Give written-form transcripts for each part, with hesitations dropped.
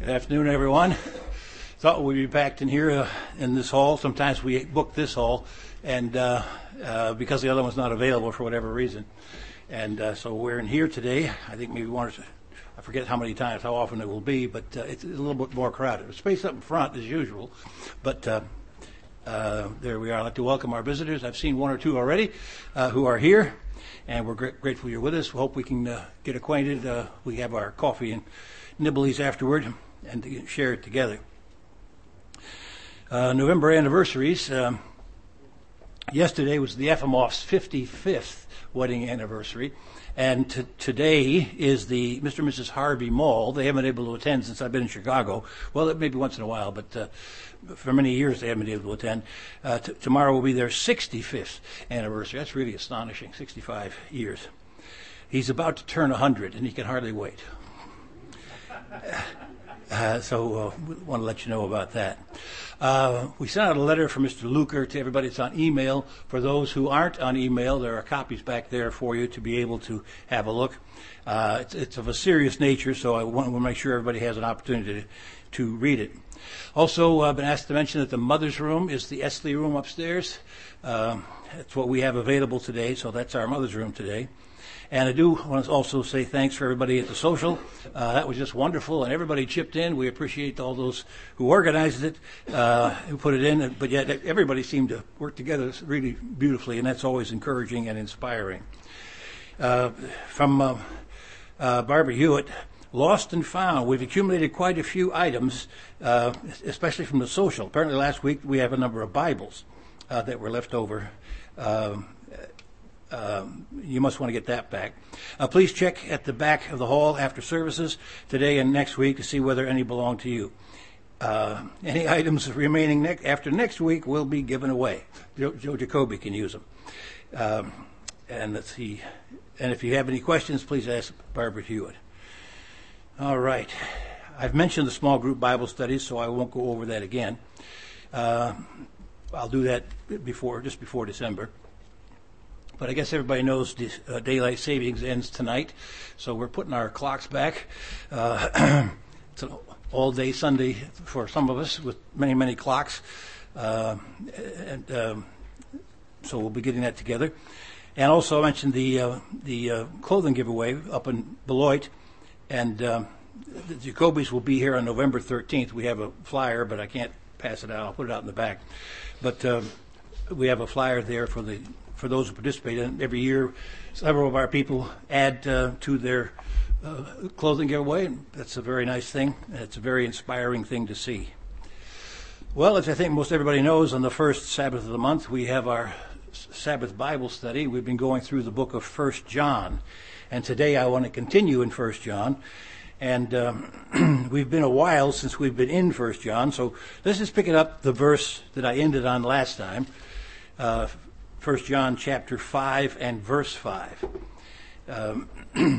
Good afternoon, everyone. Thought we'd be packed in here in this hall. Sometimes we book this hall, and because the other one's not available for whatever reason. And so we're in here today. I think maybe I forget how often it will be, but it's a little bit more crowded. There's space up in front as usual, but there we are. I'd like to welcome our visitors. I've seen one or two already who are here, and we're grateful you're with us. We hope we can get acquainted. We have our coffee and nibblies afterward and to share it together. November anniversaries. Yesterday was the Efimoff's 55th wedding anniversary, and today is the Mr. and Mrs. Harvey Mall. They haven't been able to attend since I've been in Chicago. Well, maybe once in a while, but for many years they haven't been able to attend. Tomorrow will be their 65th anniversary. That's really astonishing, 65 years. He's about to turn 100, and he can hardly wait. So we want to let you know about that. We sent out a letter from Mr. Luker to everybody. It's on email. For those who aren't on email, there are copies back there for you to be able to have a look. It's of a serious nature, so I want to make sure everybody has an opportunity to read it. Also, I've been asked to mention that the mother's room is the Esley room upstairs. That's what we have available today, so that's our mother's room today. And I do want to also say thanks for everybody at the social. That was just wonderful, and everybody chipped in. We appreciate all those who organized it, who put it in, but yet everybody seemed to work together really beautifully, and that's always encouraging and inspiring. From Barbara Hewitt, Lost and Found. We've accumulated quite a few items, especially from the social. Apparently last week we have a number of Bibles that were left over. You must want to get that back. Please check at the back of the hall after services today and next week to see whether any belong to you. Any items remaining after next week will be given away. Joe Jacoby can use them. And let's see. And if you have any questions, please ask Barbara Hewitt. All right. I've mentioned the small group Bible studies, so I won't go over that again. I'll do that just before December. But I guess everybody knows daylight savings ends tonight, so we're putting our clocks back. It's an all-day Sunday for some of us with many, many clocks. So we'll be getting that together. And also I mentioned the clothing giveaway up in Beloit. And the Jacobys will be here on November 13th. We have a flyer, but I can't pass it out. I'll put it out in the back. But we have a flyer there for those who participate. And every year, several of our people add to their clothing giveaway. That's a very nice thing. It's a very inspiring thing to see. Well, as I think most everybody knows, on the first Sabbath of the month, we have our Sabbath Bible study. We've been going through the book of 1 John. And today I want to continue in 1 John. And we've been a while since we've been in 1 John. So let's just pick it up the verse that I ended on last time. 1 John chapter 5 and verse 5. And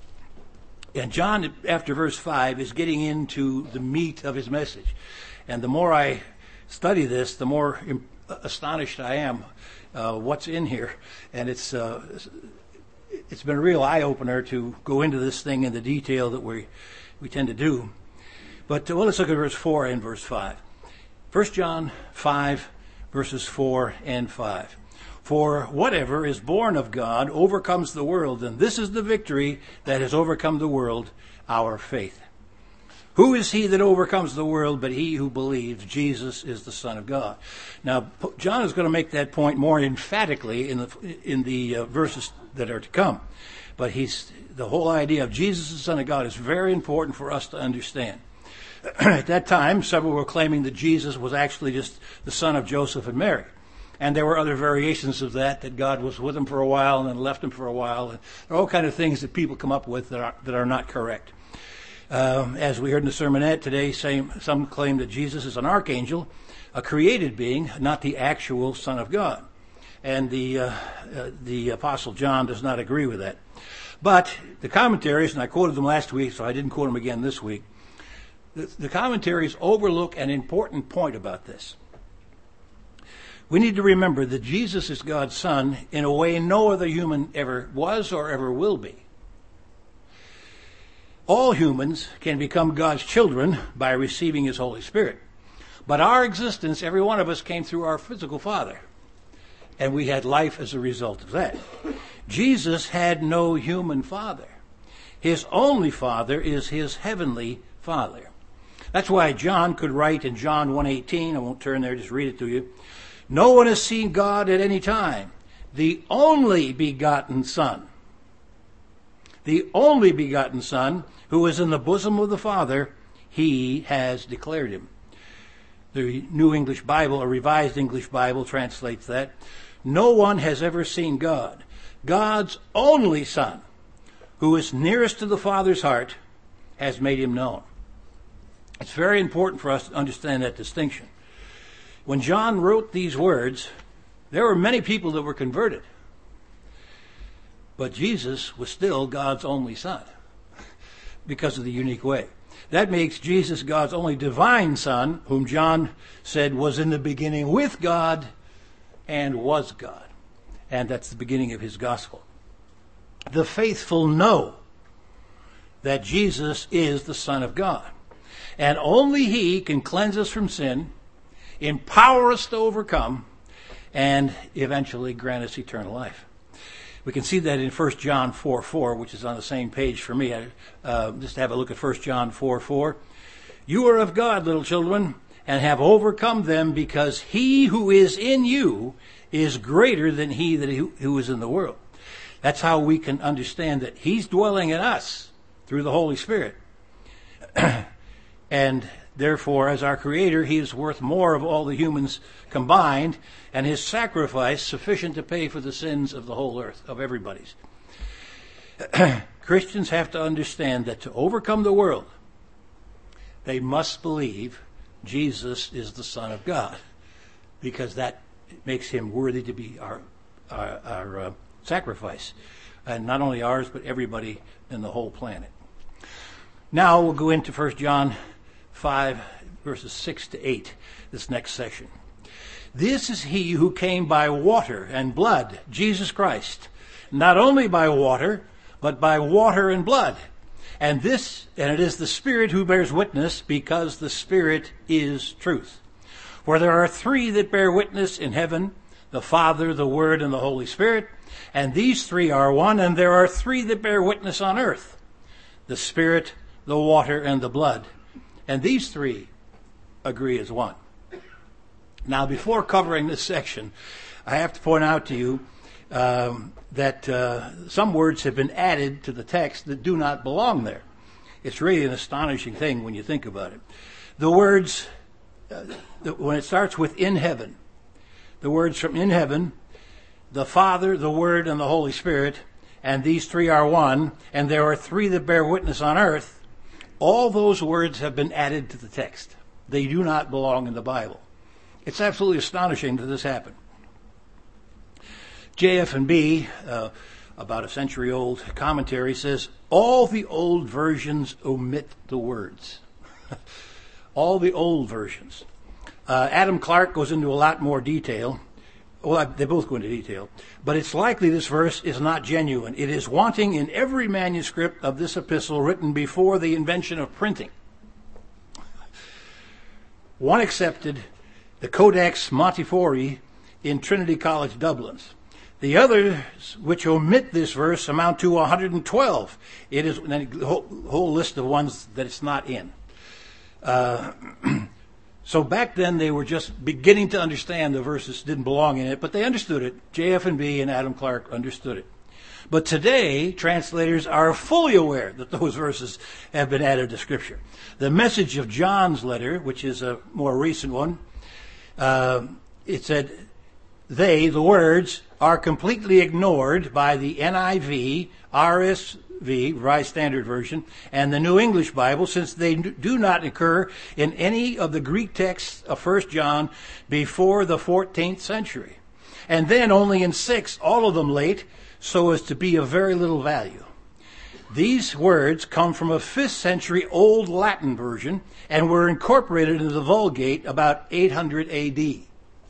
John, after verse 5, is getting into the meat of his message. And the more I study this, the more astonished I am what's in here. And it's been a real eye-opener to go into this thing in the detail that we tend to do. But let's look at verse 4 and verse 5. 1 John 5, verses 4 and 5. For whatever is born of God overcomes the world, and this is the victory that has overcome the world, our faith. Who is he that overcomes the world but he who believes Jesus is the Son of God? Now, John is going to make that point more emphatically in the verses that are to come. But the whole idea of Jesus, the Son of God, is very important for us to understand. At that time, several were claiming that Jesus was actually just the son of Joseph and Mary. And there were other variations of that God was with him for a while and then left him for a while. And there are all kinds of things that people come up with that are not correct. As we heard in the sermonette today, some claim that Jesus is an archangel, a created being, not the actual Son of God. And the Apostle John does not agree with that. But the commentaries, and I quoted them last week, so I didn't quote them again this week, the commentaries overlook an important point about this. We need to remember that Jesus is God's Son in a way no other human ever was or ever will be. All humans can become God's children by receiving his Holy Spirit. But our existence, every one of us, came through our physical father. And we had life as a result of that. Jesus had no human father. His only father is his heavenly Father. That's why John could write in John 1:18, I won't turn there, just read it to you. No one has seen God at any time. The only begotten Son. The only begotten Son, who is in the bosom of the Father, he has declared him. The New English Bible, a Revised English Bible, translates that. No one has ever seen God. God's only Son, who is nearest to the Father's heart, has made him known. It's very important for us to understand that distinction. When John wrote these words, there were many people that were converted. But Jesus was still God's only Son because of the unique way. That makes Jesus God's only divine Son, whom John said was in the beginning with God and was God. And that's the beginning of his gospel. The faithful know that Jesus is the Son of God. And only he can cleanse us from sin, empower us to overcome, and eventually grant us eternal life. We can see that in 1 John 4:4, which is on the same page for me. Just have a look at 1 John 4:4. You are of God, little children, and have overcome them, because he who is in you is greater than he who is in the world. That's how we can understand that he's dwelling in us through the Holy Spirit. And therefore, as our Creator, he is worth more of all the humans combined, and his sacrifice sufficient to pay for the sins of the whole earth, of everybody's. Christians have to understand that to overcome the world, they must believe Jesus is the Son of God, because that makes him worthy to be our sacrifice. And not only ours, but everybody in the whole planet. Now we'll go into 1 John 5, verses 6 to 8, this next section. This is he who came by water and blood, Jesus Christ. Not only by water, but by water and blood. And it is the Spirit who bears witness, because the Spirit is truth. For there are three that bear witness in heaven, the Father, the Word, and the Holy Spirit. And these three are one, and there are three that bear witness on earth, the Spirit, the water, and the blood. And these three agree as one. Now, before covering this section, I have to point out to you that some words have been added to the text that do not belong there. It's really an astonishing thing when you think about it. The words, when it starts with in heaven, the words from in heaven, the Father, the Word, and the Holy Spirit, and these three are one, and there are three that bear witness on earth, all those words have been added to the text. They do not belong in the Bible. It's absolutely astonishing that this happened. JF&B, about a century-old commentary, says, all the old versions omit the words. All the old versions. Adam Clark goes into a lot more detail. Well, they both go into detail. But it's likely this verse is not genuine. It is wanting in every manuscript of this epistle written before the invention of printing. One accepted, the Codex Montefiore in Trinity College, Dublin. The others which omit this verse amount to 112. It is the whole list of ones that it's not in. So back then they were just beginning to understand the verses didn't belong in it, but they understood it. JF&B and Adam Clark understood it. But today, translators are fully aware that those verses have been added to Scripture. The Message of John's letter, which is a more recent one, it said, the words, are completely ignored by the NIV, RSV, Revised Standard Version, and the New English Bible, since they do not occur in any of the Greek texts of 1 John before the 14th century. And then only in 6, all of them late, so as to be of very little value. These words come from a 5th century Old Latin version and were incorporated into the Vulgate about 800 AD,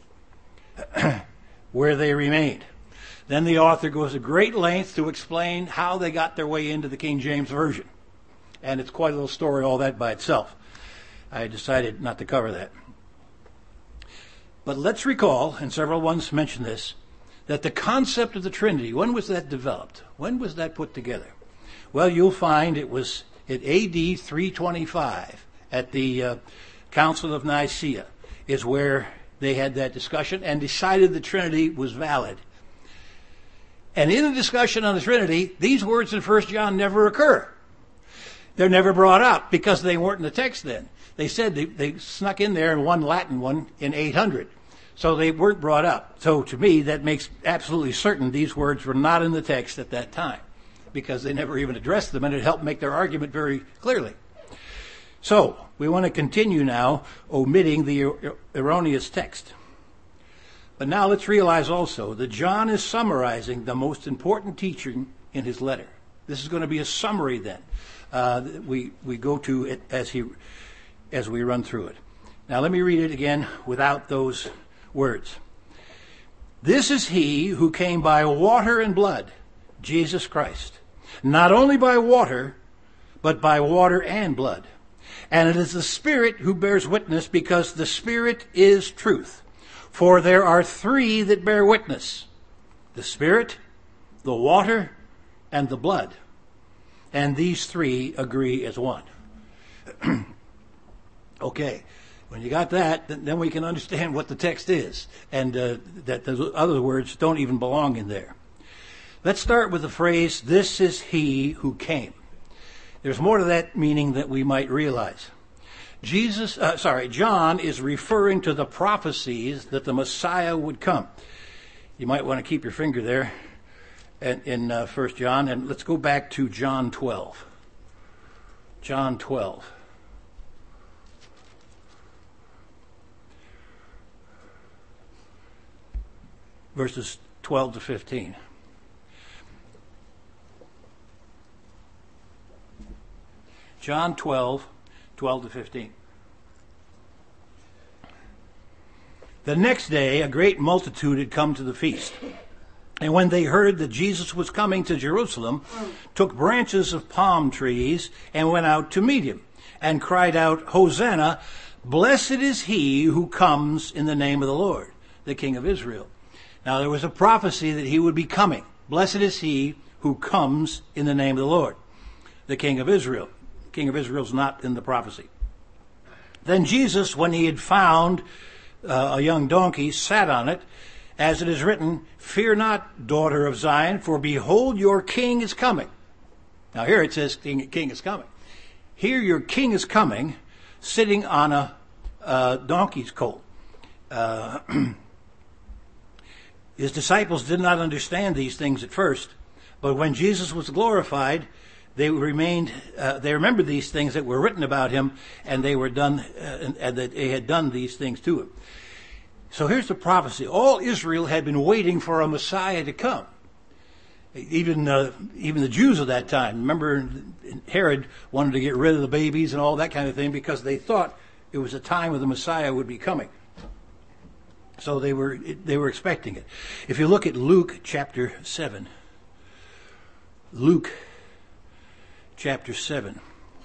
where they remained. Then the author goes to great lengths to explain how they got their way into the King James Version. and it's quite a little story all that by itself. I decided not to cover that. But let's recall, and several ones mention this, that the concept of the Trinity, when was that developed? When was that put together? Well, you'll find it was at AD 325 at the Council of Nicaea is where they had that discussion and decided the Trinity was valid. And in the discussion on the Trinity, these words in 1 John never occur. They're never brought up because they weren't in the text then. They said they snuck in there in one Latin one in 800. So they weren't brought up. So to me, that makes absolutely certain these words were not in the text at that time because they never even addressed them, and it helped make their argument very clearly. So we want to continue now omitting the erroneous text. But now let's realize also that John is summarizing the most important teaching in his letter. This is going to be a summary then. We go to it as we run through it. Now let me read it again without those words. This is he who came by water and blood, Jesus Christ. Not only by water, but by water and blood. And it is the Spirit who bears witness, because the Spirit is truth. For there are three that bear witness: the Spirit, the water, and the blood. And these three agree as one. Okay, when you got that, then we can understand what the text is, and that the other words don't even belong in there. Let's start with the phrase, this is he who came. There's more to that meaning that we might realize. John is referring to the prophecies that the Messiah would come. You might want to keep your finger there in 1 John, and let's go back to John 12. John 12. Verses 12 to 15. John 12, 12 to 15. The next day, a great multitude had come to the feast. And when they heard that Jesus was coming to Jerusalem, took branches of palm trees and went out to meet him, and cried out, Hosanna, blessed is he who comes in the name of the Lord, the King of Israel. Now there was a prophecy that he would be coming. Blessed is he who comes in the name of the Lord, the King of Israel. The King of Israel is not in the prophecy. Then Jesus, when he had found a young donkey, sat on it, as it is written, Fear not, daughter of Zion, for behold, your king is coming. Now here it says king is coming. Here your king is coming, sitting on a donkey's colt. His disciples did not understand these things at first, but when Jesus was glorified, they remembered these things that were written about him, and they were done, and that they had done these things to him. So here's the prophecy. All Israel had been waiting for a Messiah to come. Even the Jews of that time. Remember, Herod wanted to get rid of the babies and all that kind of thing because they thought it was a time when the Messiah would be coming. So they were expecting it. If you look at Luke chapter 7. Luke chapter 7.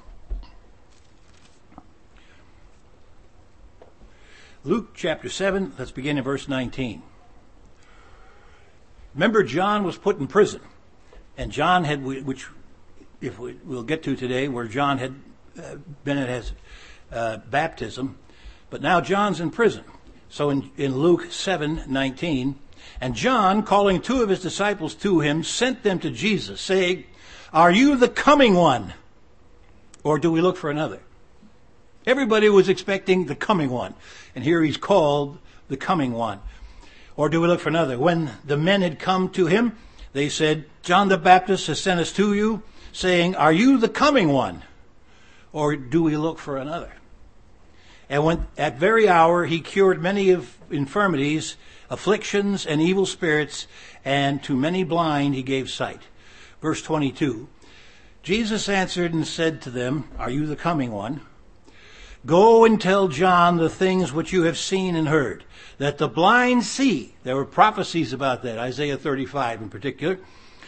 Luke chapter 7, let's begin in verse 19. Remember, John was put in prison. And John had, which if we'll get to today, where John had been at his baptism. But now John's in prison. So in Luke 7:19, and John, calling two of his disciples to him, sent them to Jesus, saying, Are you the coming one? Or do we look for another? Everybody was expecting the coming one. And here he's called the coming one. Or do we look for another? When the men had come to him, they said, John the Baptist has sent us to you, saying, Are you the coming one? Or do we look for another? And when at very hour he cured many of infirmities, afflictions, and evil spirits, and to many blind he gave sight. Verse 22. Jesus answered and said to them, Are you the coming one? Go and tell John the things which you have seen and heard, that the blind see. There were prophecies about that, Isaiah 35 in particular.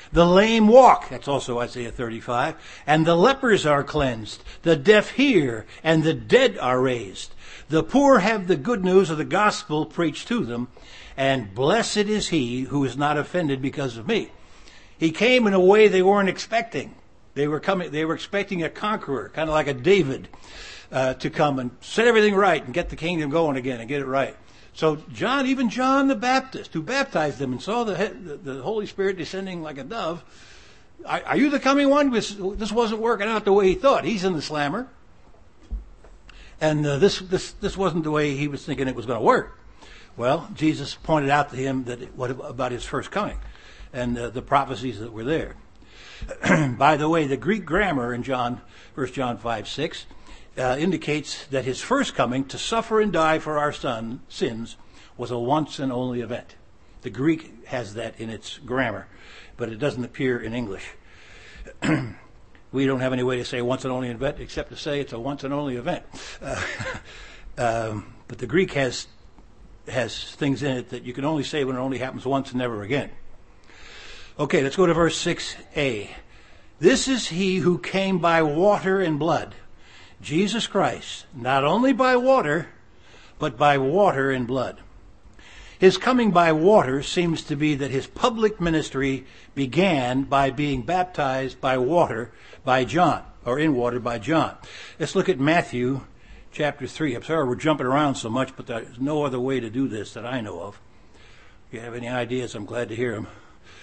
The lame walk, that's also Isaiah 35, and the lepers are cleansed. The deaf hear, and the dead are raised. The poor have the good news of the gospel preached to them, and blessed is he who is not offended because of me. He came in a way they weren't expecting. They were expecting a conqueror, kind of like a David, to come and set everything right and get the kingdom going again and get it right. So even John the Baptist, who baptized them and saw the Holy Spirit descending like a dove, are you the coming one? This wasn't working out the way he thought. He's in the slammer. And this wasn't the way he was thinking it was going to work. Well, Jesus pointed out to him what about his first coming and the prophecies that were there. By the way, the Greek grammar in 1 John 5:6 indicates that his first coming to suffer and die for our sins was a once and only event. The Greek has that in its grammar, but it doesn't appear in English. We don't have any way to say once and only event except to say it's a once and only event. But the Greek has things in it that you can only say when it only happens once and never again. Okay, let's go to verse 6a. This is he who came by water and blood, Jesus Christ, not only by water, but by water and blood. His coming by water seems to be that his public ministry began by being baptized by water by John, or in water by John. Let's look at Matthew chapter 3. I'm sorry we're jumping around so much, but there's no other way to do this that I know of. If you have any ideas, I'm glad to hear them.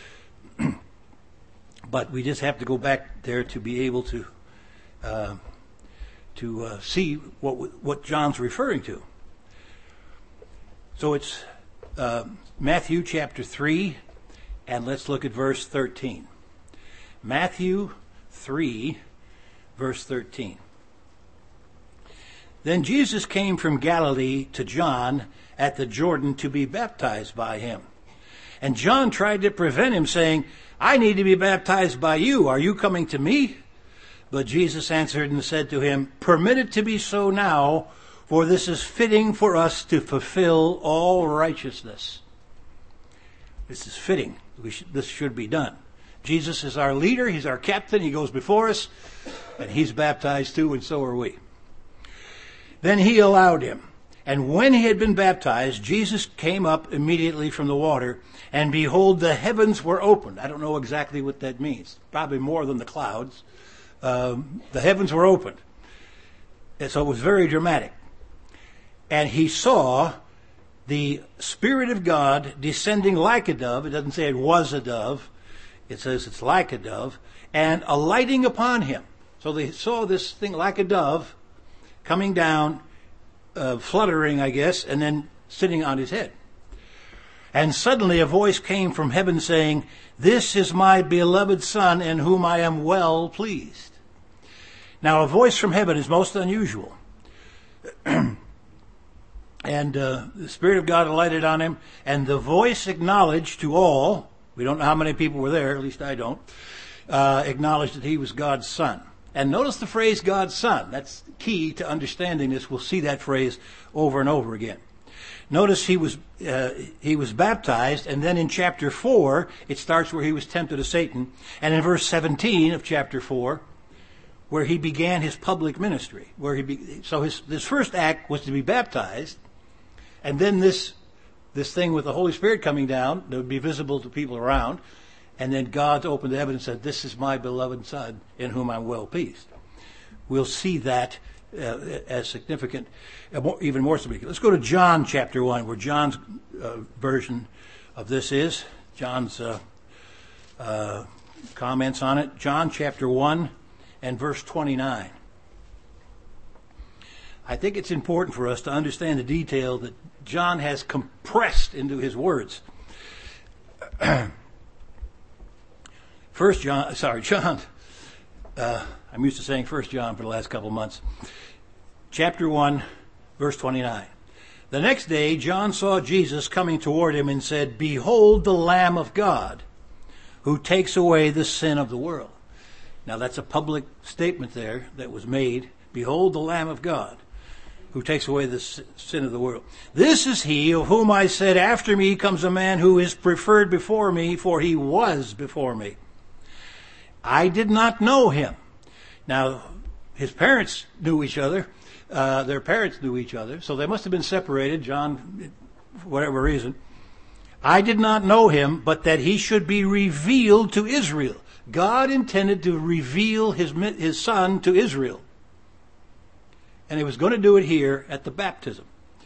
But we just have to go back there to be able to see what John's referring to. So it's Matthew chapter 3, and let's look at verse 13. Matthew 3, verse 13. Then Jesus came from Galilee to John at the Jordan to be baptized by him. And John tried to prevent him, saying, I need to be baptized by you. Are you coming to me? But Jesus answered and said to him, Permit it to be so now, for this is fitting for us to fulfill all righteousness. This is fitting. This should be done. Jesus is our leader. He's our captain. He goes before us, and he's baptized too, and so are we. Then he allowed him. And when he had been baptized, Jesus came up immediately from the water, and behold, the heavens were opened. I don't know exactly what that means. Probably more than the clouds. The heavens were opened. And so it was very dramatic. And he saw the Spirit of God descending like a dove. It doesn't say it was a dove. It says it's like a dove. And alighting upon him. So they saw this thing like a dove coming down, fluttering, I guess, and then sitting on his head. And suddenly a voice came from heaven saying, This is my beloved Son, in whom I am well pleased. Now, a voice from heaven is most unusual. And the Spirit of God alighted on him, and the voice acknowledged to all, we don't know how many people were there, at least I don't, acknowledged that he was God's Son. And notice the phrase God's Son. That's key to understanding this. We'll see that phrase over and over again. Notice he was baptized, and then in chapter 4, it starts where he was tempted of Satan, and in verse 17 of chapter 4, where he began his public ministry. So his first act was to be baptized, and then this thing with the Holy Spirit coming down that would be visible to people around, and then God opened the heaven and said, This is my beloved Son, in whom I'm well pleased. We'll see that as significant, even more significant. Let's go to John chapter 1, where John's version of this is. John's comments on it. John chapter 1 and verse 29. I think it's important for us to understand the detail that John has compressed into his words. John. I'm used to saying 1 John for the last couple of months. Chapter 1, verse 29. The next day, John saw Jesus coming toward him and said, Behold the Lamb of God, who takes away the sin of the world. Now that's a public statement there that was made. Behold the Lamb of God, who takes away the sin of the world. This is he of whom I said, After me comes a man who is preferred before me, for he was before me. I did not know him. Now, his parents knew each other. Their parents knew each other, so they must have been separated, John, for whatever reason. I did not know him, but that he should be revealed to Israel. God intended to reveal his son to Israel. And he was going to do it here at the baptism.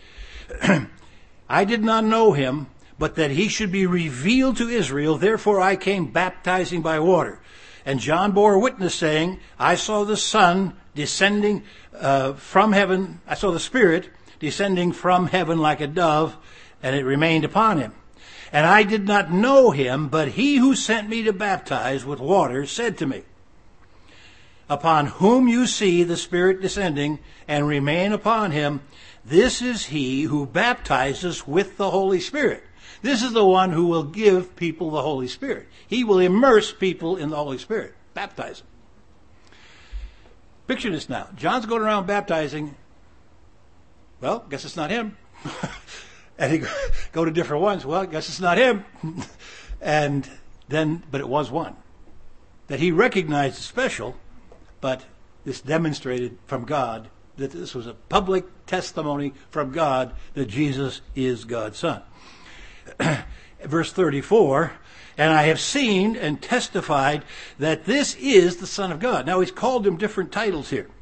I did not know him, but that he should be revealed to Israel. Therefore I came baptizing by water. And John bore witness, saying, I saw the Son descending from heaven. I saw the Spirit descending from heaven like a dove, and it remained upon him. And I did not know him, but he who sent me to baptize with water said to me, upon whom you see the Spirit descending and remain upon him, this is he who baptizes with the Holy Spirit. This is the one who will give people the Holy Spirit. He will immerse people in the Holy Spirit, baptize them. Picture this now. John's going around baptizing. Well, guess it's not him. And he go to different ones. Well, guess it's not him. And then, but it was one that he recognized as special, but this demonstrated from God that this was a public testimony from God that Jesus is God's Son. Verse 34, and I have seen and testified that this is the Son of God. Now he's called him different titles here.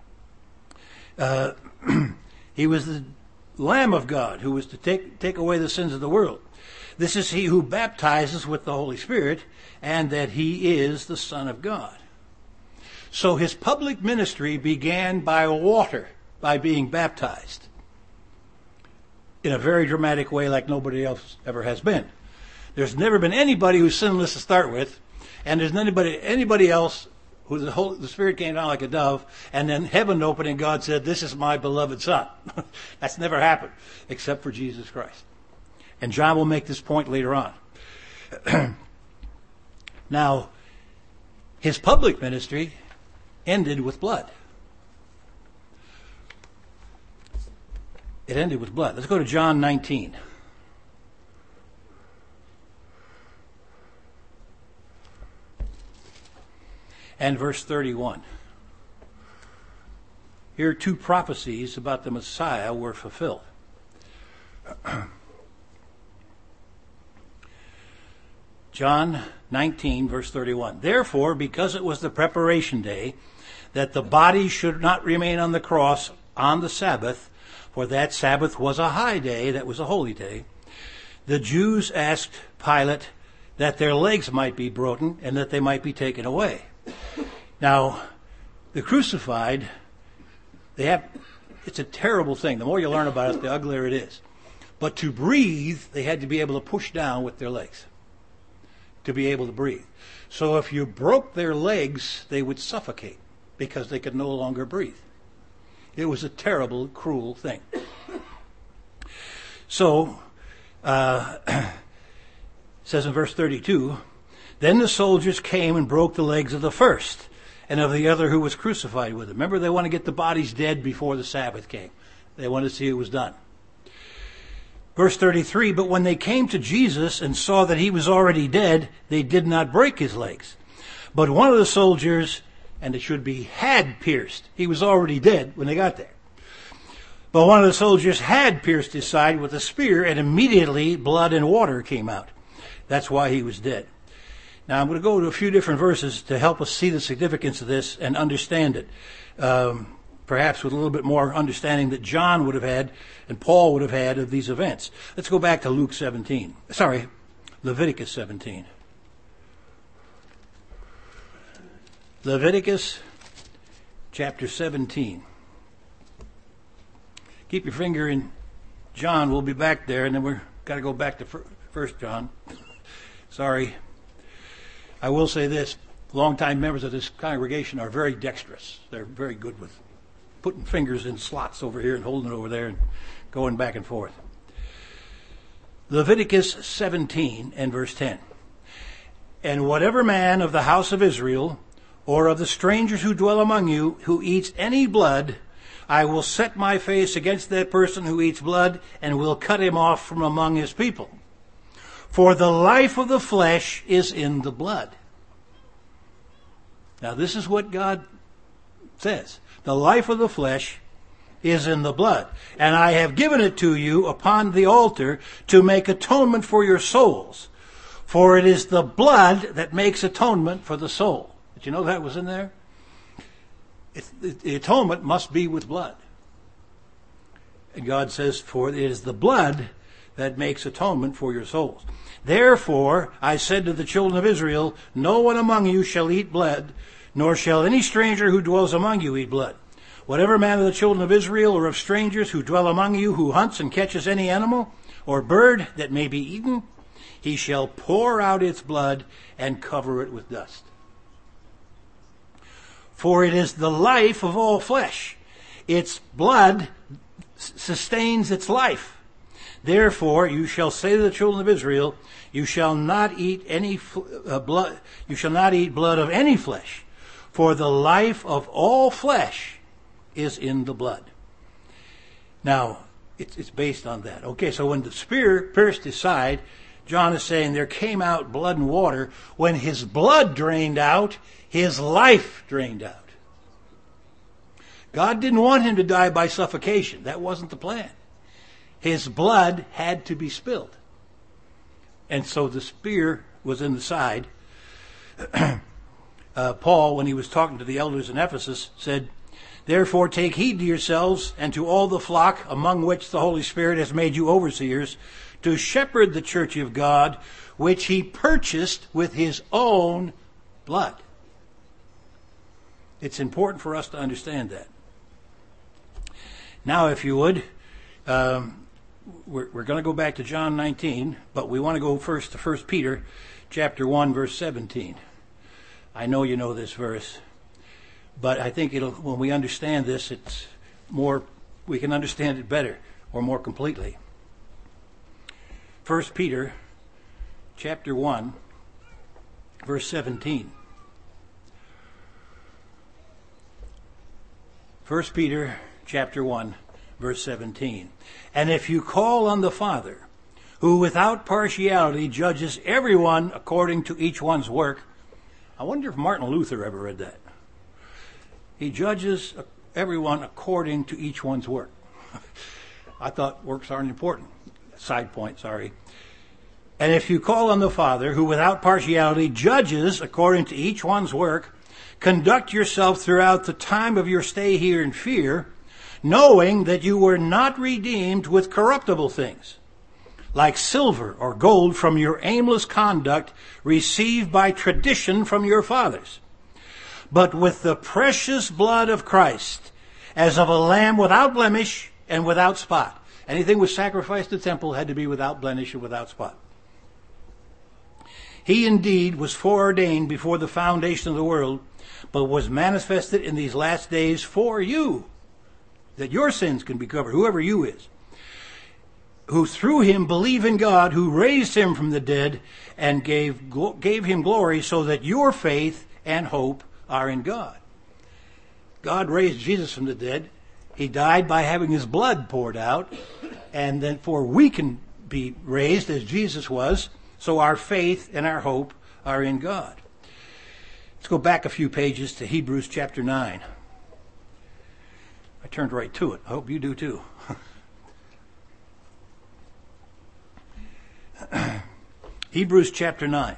He was the Lamb of God who was to take away the sins of the world. This is he who baptizes with the Holy Spirit, and that he is the Son of God. So his public ministry began by water, by being baptized, in a very dramatic way like nobody else ever has been. There's never been anybody who's sinless to start with, and there's anybody else who the Spirit came down like a dove, and then heaven opened and God said, this is my beloved Son. That's never happened, except for Jesus Christ. And John will make this point later on. Now, his public ministry ended with blood. It ended with blood. Let's go to John 19. And verse 31. Here, two prophecies about the Messiah were fulfilled. John 19, verse 31. Therefore, because it was the preparation day, that the body should not remain on the cross on the Sabbath, for that Sabbath was a high day, that was a holy day, the Jews asked Pilate that their legs might be broken and that they might be taken away. Now, the crucified, it's a terrible thing. The more you learn about it, the uglier it is. But to breathe, they had to be able to push down with their legs to be able to breathe. So if you broke their legs, they would suffocate because they could no longer breathe. It was a terrible, cruel thing. So, it says in verse 32, then the soldiers came and broke the legs of the first and of the other who was crucified with him. Remember, they want to get the bodies dead before the Sabbath came. They wanted to see it was done. Verse 33, but when they came to Jesus and saw that he was already dead, they did not break his legs. But one of the soldiers, and it should be had pierced. He was already dead when they got there. But one of the soldiers had pierced his side with a spear, and immediately blood and water came out. That's why he was dead. Now I'm going to go to a few different verses to help us see the significance of this and understand it. Perhaps with a little bit more understanding that John would have had and Paul would have had of these events. Let's go back to Leviticus 17. Leviticus chapter 17. Keep your finger in John. We'll be back there, and then we're got to go back to 1 John. Sorry. I will say this. Longtime members of this congregation are very dexterous. They're very good with putting fingers in slots over here and holding it over there and going back and forth. Leviticus 17 and verse 10. And whatever man of the house of Israel or of the strangers who dwell among you who eats any blood, I will set my face against that person who eats blood and will cut him off from among his people. For the life of the flesh is in the blood. Now this is what God says. The life of the flesh is in the blood. And I have given it to you upon the altar to make atonement for your souls. For it is the blood that makes atonement for the soul. Did you know that was in there? The atonement must be with blood. And God says, for it is the blood that makes atonement for your souls. Therefore, I said to the children of Israel, no one among you shall eat blood, nor shall any stranger who dwells among you eat blood. Whatever man of the children of Israel or of strangers who dwell among you who hunts and catches any animal or bird that may be eaten, he shall pour out its blood and cover it with dust. For it is the life of all flesh. Its blood sustains its life. Therefore, you shall say to the children of Israel, you shall not eat blood. You shall not eat blood of any flesh, for the life of all flesh is in the blood. Now, it's based on that. Okay, so when the spear pierced his side, John is saying there came out blood and water. When his blood drained out, his life drained out. God didn't want him to die by suffocation. That wasn't the plan. His blood had to be spilled. And so the spear was in the side. Paul, when he was talking to the elders in Ephesus, said, therefore take heed to yourselves and to all the flock among which the Holy Spirit has made you overseers, to shepherd the church of God, which he purchased with his own blood. It's important for us to understand that. Now, if you would, we're going to go back to John 19, but we want to go first to 1 Peter chapter 1, verse 17. I know you know this verse, but I think when we understand this, it's more, we can understand it better or more completely. 1 Peter chapter 1, verse 17. 1 Peter chapter 1, verse 17. And if you call on the Father, who without partiality judges everyone according to each one's work. I wonder if Martin Luther ever read that. He judges everyone according to each one's work. I thought works aren't important. Side point, sorry. And if you call on the Father, who without partiality judges according to each one's work, conduct yourself throughout the time of your stay here in fear, knowing that you were not redeemed with corruptible things, like silver or gold from your aimless conduct received by tradition from your fathers, but with the precious blood of Christ, as of a lamb without blemish and without spot. Anything was sacrificed to the temple had to be without blemish and without spot. He indeed was foreordained before the foundation of the world, but was manifested in these last days for you, that your sins can be covered, whoever you is, who through him believe in God, who raised him from the dead and gave him glory, so that your faith and hope are in God. God raised Jesus from the dead. He died by having his blood poured out, and then for we can be raised as Jesus was, so our faith and our hope are in God. Let's go back a few pages to Hebrews chapter 9. I turned right to it. I hope you do too. Hebrews chapter 9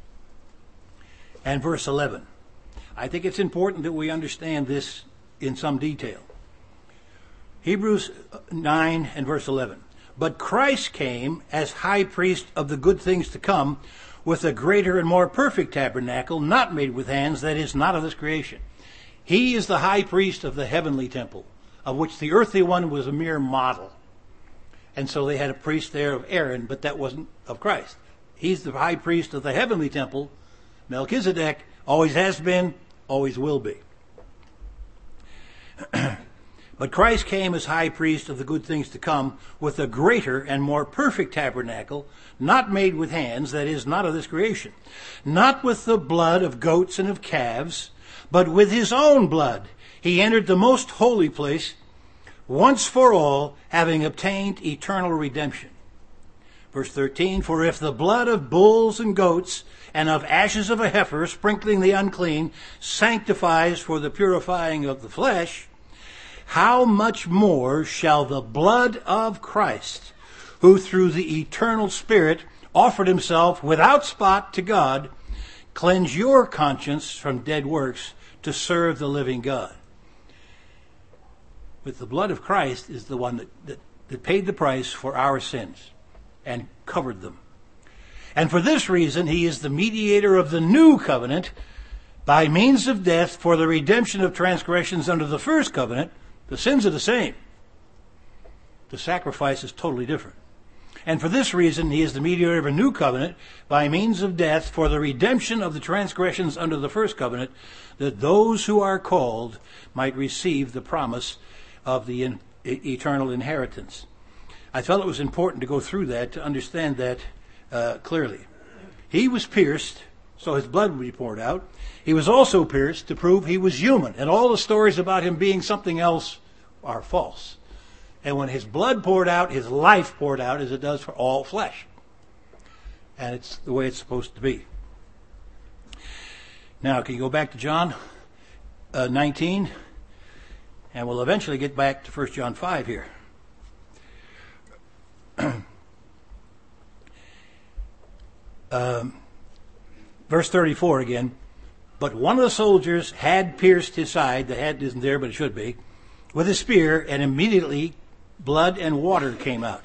and verse 11. I think it's important that we understand this in some detail. Hebrews 9 and verse 11. But Christ came as high priest of the good things to come, with a greater and more perfect tabernacle, not made with hands, that is, not of this creation. He is the high priest of the heavenly temple, of which the earthly one was a mere model. And so they had a priest there of Aaron, but that wasn't of Christ. He's the high priest of the heavenly temple. Melchizedek always has been, always will be. But Christ came as high priest of the good things to come, with a greater and more perfect tabernacle, not made with hands, that is, not of this creation, not with the blood of goats and of calves, but with his own blood. He entered the most holy place once for all, having obtained eternal redemption. Verse 13, for if the blood of bulls and goats and of ashes of a heifer, sprinkling the unclean, sanctifies for the purifying of the flesh, how much more shall the blood of Christ, who through the eternal Spirit offered himself without spot to God, cleanse your conscience from dead works to serve the living God? But the blood of Christ is the one that paid the price for our sins and covered them. And for this reason, he is the mediator of the new covenant by means of death for the redemption of transgressions under the first covenant. The sins are the same. The sacrifice is totally different. And for this reason, he is the mediator of a new covenant by means of death for the redemption of the transgressions under the first covenant, that those who are called might receive the promise of the eternal inheritance. I felt it was important to go through that, to understand that clearly. He was pierced, so his blood would be poured out. He was also pierced to prove he was human. And all the stories about him being something else are false. And when his blood poured out, his life poured out, as it does for all flesh. And it's the way it's supposed to be. Now, can you go back to John 19? And we'll eventually get back to 1 John 5 here. Verse 34 again. But one of the soldiers had pierced his side, the head isn't there, but it should be, with a spear, and immediately blood and water came out.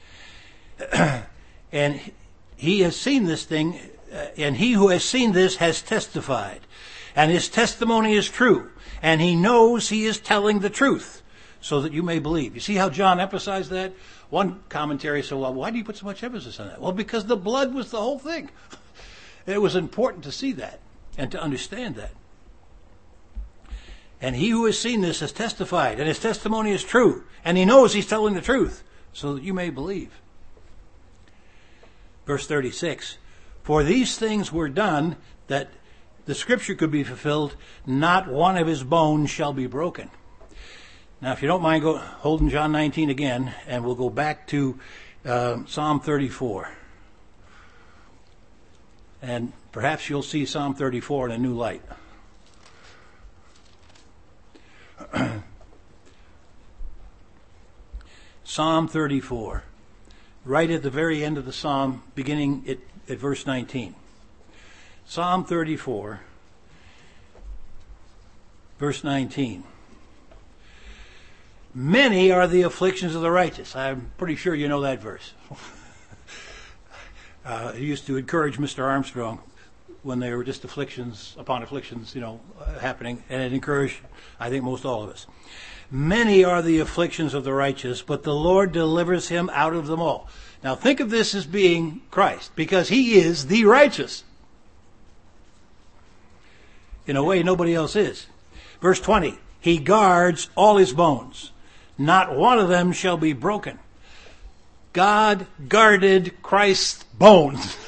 And he has seen this thing, and he who has seen this has testified. And his testimony is true, and he knows he is telling the truth, so that you may believe. You see how John emphasized that? One commentary said, well, why do you put so much emphasis on that? Well, because the blood was the whole thing. It was important to see that and to understand that. And he who has seen this has testified, and his testimony is true, and he knows he's telling the truth, so that you may believe. Verse 36, for these things were done that the scripture could be fulfilled, not one of his bones shall be broken. Now, if you don't mind holding John 19 again, and we'll go back to Psalm 34. And perhaps you'll see Psalm 34 in a new light. Psalm 34. Right at the very end of the psalm, beginning at verse 19. Psalm 34, verse 19. Many are the afflictions of the righteous. I'm pretty sure you know that verse. I used to encourage Mr. Armstrong when there were just afflictions upon afflictions, happening, and it encouraged, I think, most all of us. Many are the afflictions of the righteous, but the Lord delivers him out of them all. Now think of this as being Christ, because he is the righteous. In a way, nobody else is. Verse 20, he guards all his bones. Not one of them shall be broken. God guarded Christ's bones.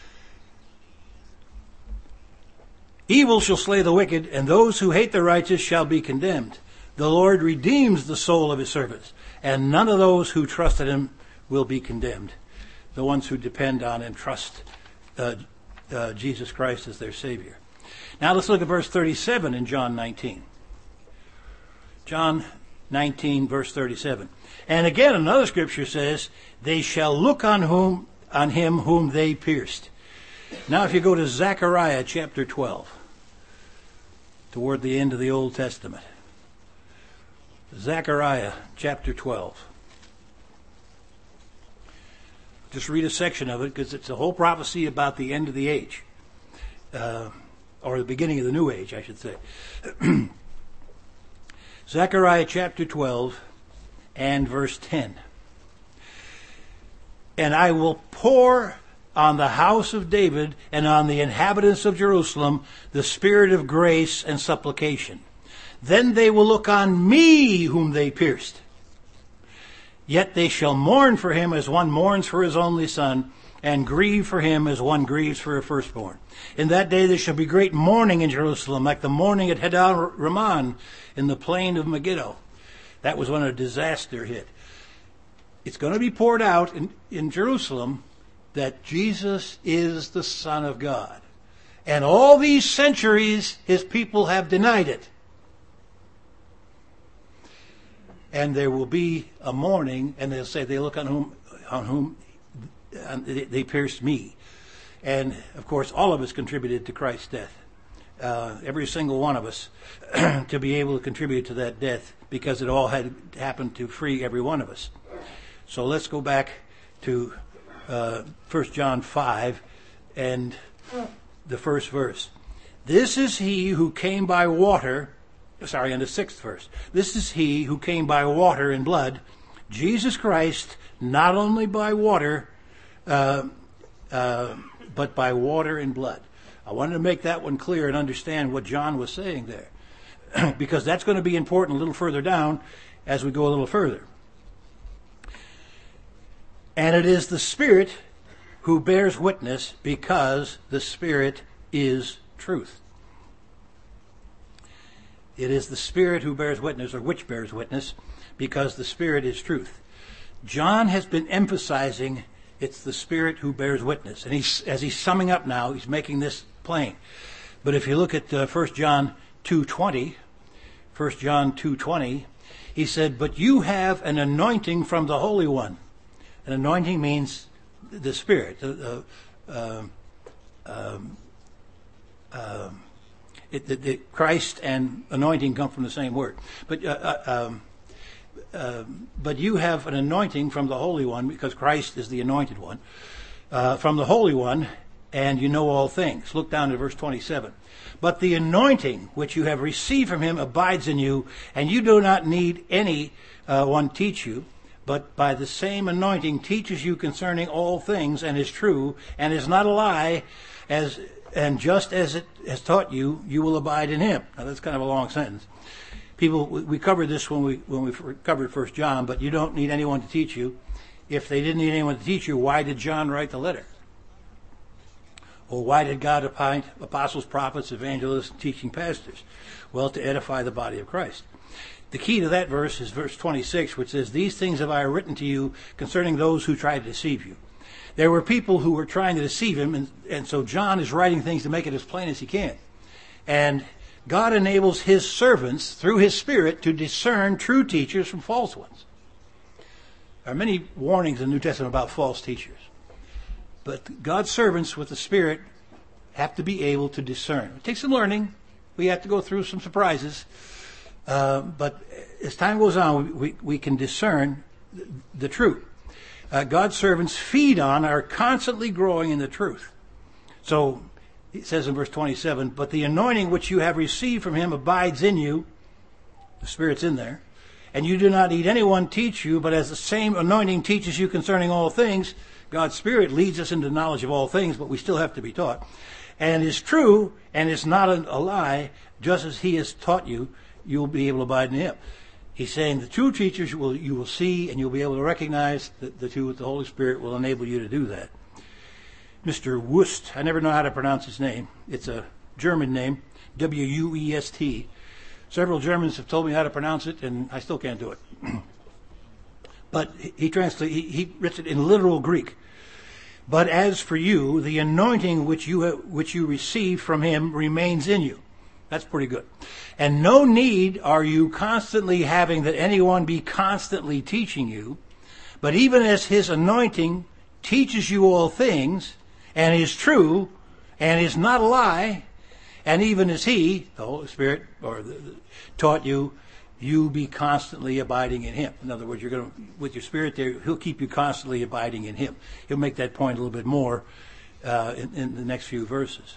Evil shall slay the wicked, and those who hate the righteous shall be condemned. The Lord redeems the soul of his servants, and none of those who trust in him will be condemned. The ones who depend on and trust Jesus Christ as their Savior. Now let's look at verse 37 in John 19. John 19, verse 37. And again, another scripture says, they shall look on him whom they pierced. Now if you go to Zechariah chapter 12, toward the end of the Old Testament. Zechariah chapter 12. Just read a section of it, because it's a whole prophecy about the end of the age. Or the beginning of the new age, I should say. Zechariah chapter 12 and verse 10. And I will pour on the house of David and on the inhabitants of Jerusalem the spirit of grace and supplication. Then they will look on me whom they pierced. Yet they shall mourn for him as one mourns for his only son, and grieve for him as one grieves for a firstborn. In that day there shall be great mourning in Jerusalem, like the mourning at Hadar Raman in the plain of Megiddo. That was when a disaster hit. it's going to be poured out in Jerusalem that Jesus is the Son of God. And all these centuries, his people have denied it. And there will be a mourning, and they'll say, they look on whom they pierced me. And, of course, all of us contributed to Christ's death. Every single one of us to be able to contribute to that death, because it all had happened to free every one of us. So let's go back to 1 John 5 and the first verse. This is he who came by water, in the sixth verse. This is he who came by water and blood, Jesus Christ, not only by water, but by water and blood. I wanted to make that one clear and understand what John was saying there, because that's going to be important a little further down as we go a little further. And it is the Spirit who bears witness, because the Spirit is truth. It is the Spirit who bears witness, or which bears witness, because the Spirit is truth. John has been emphasizing it's the Spirit who bears witness. And as he's summing up now, he's making this plain. But if you look at 1 John 2:20, 1 John 2:20, he said, but you have an anointing from the Holy One. An anointing means the Spirit. Christ and anointing come from the same word. But you have an anointing from the Holy One, because Christ is the anointed one, from the Holy One, and you know all things. Look down to verse 27. But the anointing which you have received from him abides in you, and you do not need any one teach you, but by the same anointing teaches you concerning all things, and is true, and is not a lie, and just as it has taught you, you will abide in him. Now that's kind of a long sentence. We covered this when we covered 1 John, but you don't need anyone to teach you. If they didn't need anyone to teach you, why did John write the letter? Or why did God appoint apostles, prophets, evangelists, teaching pastors? Well, to edify the body of Christ. The key to that verse is verse 26, which says, these things have I written to you concerning those who try to deceive you. There were people who were trying to deceive him, and so John is writing things to make it as plain as he can. And God enables his servants, through his Spirit, to discern true teachers from false ones. There are many warnings in the New Testament about false teachers. But God's servants with the Spirit have to be able to discern. It takes some learning. We have to go through some surprises. But as time goes on, we can discern the truth. God's servants feed on, are constantly growing in the truth. So it says in verse 27, but the anointing which you have received from him abides in you. The Spirit's in there. And you do not need anyone teach you, but as the same anointing teaches you concerning all things, God's Spirit leads us into knowledge of all things, but we still have to be taught. And is true, and is not a lie, just as he has taught you, you'll be able to abide in him. He's saying the true teachers you will see, and you'll be able to recognize the two with the Holy Spirit will enable you to do that. Mr. Wust, I never know how to pronounce his name. It's a German name, W-U-E-S-T. Several Germans have told me how to pronounce it, and I still can't do it. But he writes it in literal Greek. But as for you, the anointing which you received from him remains in you. That's pretty good. And no need are you constantly having that anyone be constantly teaching you, but even as his anointing teaches you all things, and is true, and is not a lie, and even as he, the Holy Spirit, taught you, you be constantly abiding in him. In other words, you're going to, with your Spirit there, he'll keep you constantly abiding in him. He'll make that point a little bit more in the next few verses.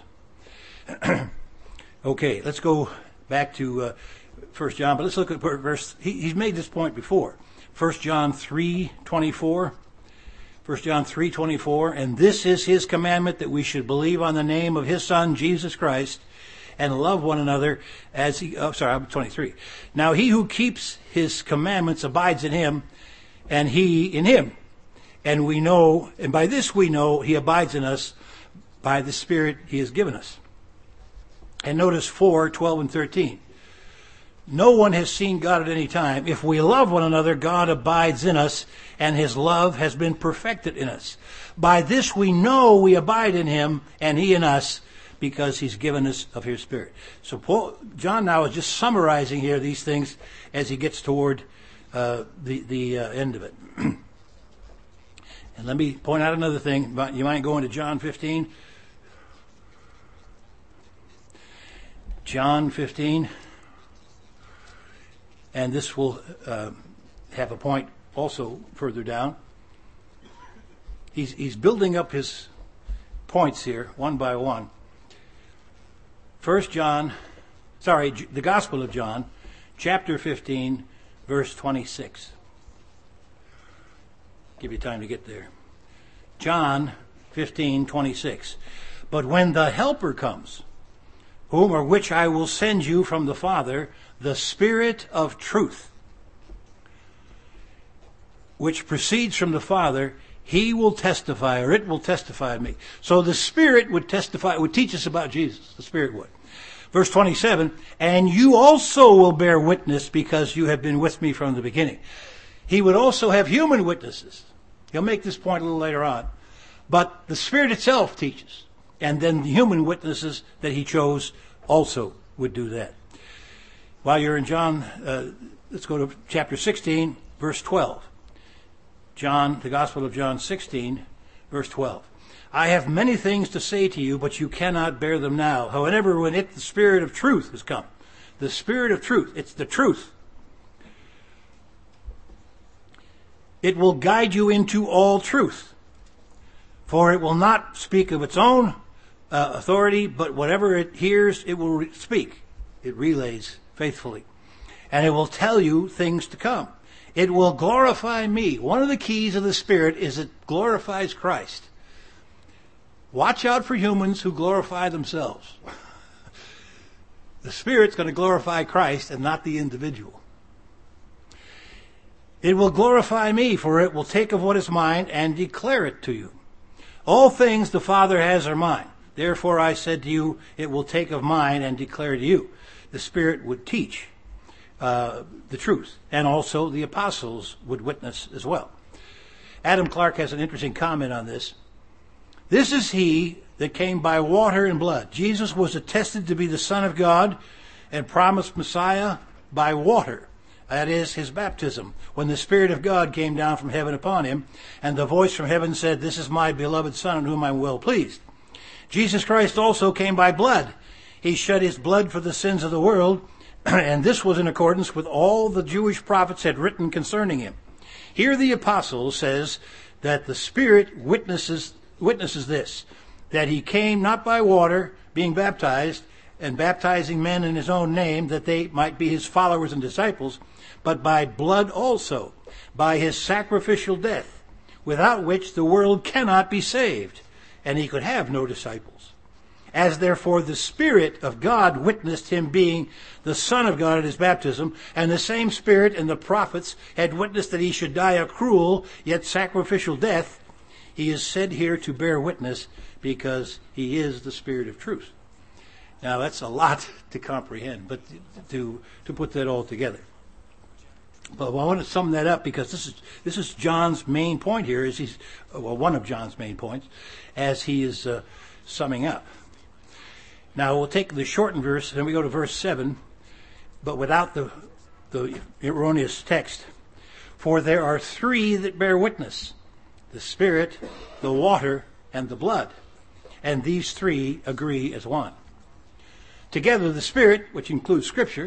Okay, let's go back to 1 John, but let's look at verse. He's made this point before. 1 John 3:24. 1 John 3:24, and this is his commandment, that we should believe on the name of his Son, Jesus Christ, and love one another as he, I'm 23. Now he who keeps his commandments abides in him, and he in him. And we know, and by this we know he abides in us by the Spirit he has given us. And notice 4:12 and 13. no one has seen God at any time. If we love one another, God abides in us, and his love has been perfected in us. By this we know we abide in him, and he in us, because he's given us of his Spirit. So John now is just summarizing here these things as he gets toward the end of it. And let me point out another thing. You might go into John 15. John 15. And this will have a point also further down. He's building up his points here one by one. The Gospel of John, chapter 15, verse 26. Give you time to get there. John 15:26. But when the Helper comes, whom or which I will send you from the Father, the Spirit of truth, which proceeds from the Father, he will testify, or it will testify of me. So the Spirit would testify, would teach us about Jesus. The Spirit would. Verse 27, and you also will bear witness because you have been with me from the beginning. He would also have human witnesses. He'll make this point a little later on. But the Spirit itself teaches. And then the human witnesses that he chose also would do that. While you're in John, let's go to chapter 16, verse 12. John, the Gospel of John 16, verse 12. I have many things to say to you, but you cannot bear them now. However, when the Spirit of truth has come, the Spirit of truth, it's the truth, it will guide you into all truth. For it will not speak of its own authority, but whatever it hears, it will speak. It relays faithfully. And it will tell you things to come. It will glorify me. One of the keys of the Spirit is it glorifies Christ. Watch out for humans who glorify themselves. The Spirit's going to glorify Christ and not the individual. It will glorify me, for it will take of what is mine and declare it to you. All things the Father has are mine. Therefore I said to you, it will take of mine and declare to you. The Spirit would teach the truth, and also the apostles would witness as well. Adam Clark has an interesting comment on this. This is he that came by water and blood. Jesus was attested to be the Son of God and promised Messiah by water. That is his baptism, when the Spirit of God came down from heaven upon him, and the voice from heaven said, this is my beloved Son in whom I am well pleased. Jesus Christ also came by blood. He shed his blood for the sins of the world, and this was in accordance with all the Jewish prophets had written concerning him. Here the apostle says that the Spirit witnesses this, that he came not by water, being baptized, and baptizing men in his own name, that they might be his followers and disciples, but by blood also, by his sacrificial death, without which the world cannot be saved, and he could have no disciples. As therefore the Spirit of God witnessed him being the Son of God at his baptism, and the same Spirit and the prophets had witnessed that he should die a cruel yet sacrificial death, he is said here to bear witness because he is the Spirit of truth. Now that's a lot to comprehend, but to put that all together. But I want to sum that up because this is John's main point here. One of John's main points as he is summing up. Now we'll take the shortened verse, and then we go to verse 7, but without the erroneous text. For there are three that bear witness: the Spirit, the water, and the blood. And these three agree as one. Together the Spirit, which includes Scripture,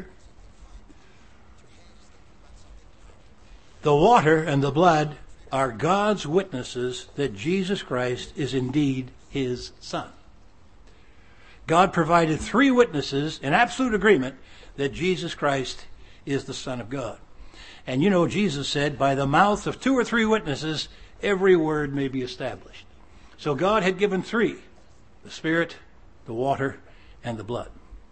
the water, and the blood are God's witnesses that Jesus Christ is indeed his Son. God provided three witnesses in absolute agreement that Jesus Christ is the Son of God. And you know, Jesus said, by the mouth of two or three witnesses, every word may be established. So God had given three: the Spirit, the water, and the blood.